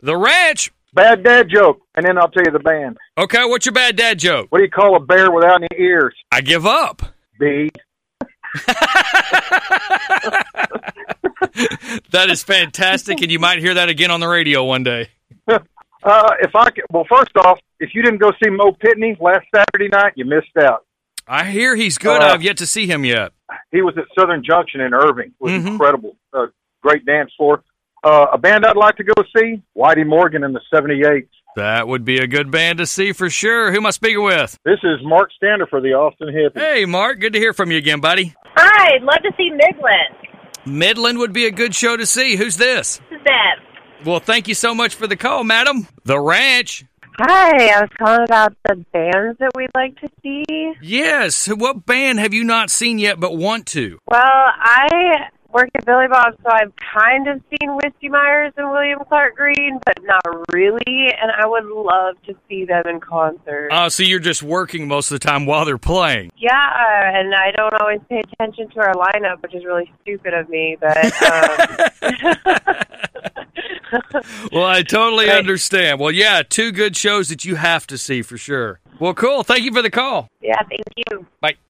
The Ranch. Bad dad joke, and then I'll tell you the band. Okay, what's your bad dad joke? What do you call a bear without any ears? I give up. B. That is fantastic, and you might hear that again on the radio one day. Well, first off, if you didn't go see Mo Pitney last Saturday night, you missed out. I hear he's good. I've yet to see him yet. He was at Southern Junction in Irving. It was incredible. Great dance floor. A band I'd like to go see, Whitey Morgan and the 78s. That would be a good band to see for sure. Who am I speaking with? This is Mark Stander for the Austin Hippies. Hey, Mark. Good to hear from you again, buddy. Hi, I'd love to see Midland. Midland would be a good show to see. Who's this? This is Bev. Well, thank you so much for the call, madam. The Ranch. Hi, I was calling about the bands that we'd like to see. Yes. What band have you not seen yet but want to? Well, I work at Billy Bob, so I've kind of seen Whiskey Myers and William Clark Green, but not really, and I would love to see them in concert. Oh, so you're just working most of the time while they're playing. Yeah, and I don't always pay attention to our lineup, which is really stupid of me, but... Well, I totally understand. Well, yeah, two good shows that you have to see for sure. Well, cool. Thank you for the call. Yeah, thank you. Bye.